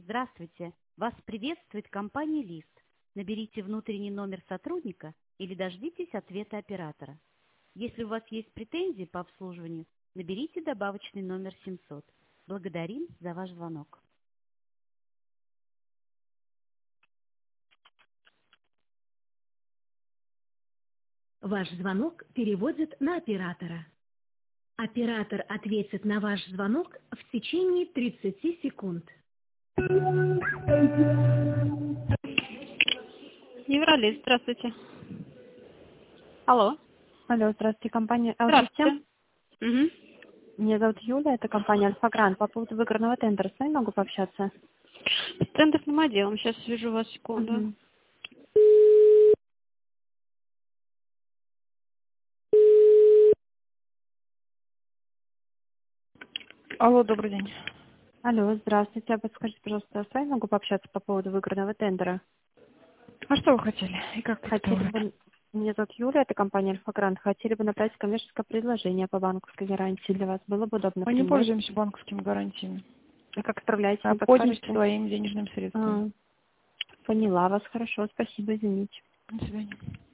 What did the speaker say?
Здравствуйте. Вас приветствует компания «Лист». Наберите внутренний номер сотрудника или дождитесь ответа оператора. Если у вас есть претензии по обслуживанию, наберите добавочный номер 700. Благодарим за ваш звонок. Ваш звонок переводят на оператора. Оператор ответит на ваш звонок в течение 30 секунд. Евролист, здравствуйте. Алло. Алло, здравствуйте, компания Здравствуйте. L-System. Угу. Меня зовут Юля, это компания Альфа-Грант. По поводу выигранного тендера с вами могу пообщаться? С тендерным отделом. Сейчас свяжу вас, секунду. Мгм. Алло, добрый день. Алло, здравствуйте. Подскажите, пожалуйста, с вами могу пообщаться по поводу выигранного тендера? А что вы хотели? И как Хотели представляете? бы... Меня зовут Юля, это компания Альфа-Грант. Хотели бы направить коммерческое предложение по банковской гарантии для вас. Было бы удобно Мы не принять. пользуемся банковскими гарантиями. А как отправляете, А не пользуемся подскажете? своими денежными средствами. Поняла вас, хорошо, спасибо, извините. До свидания.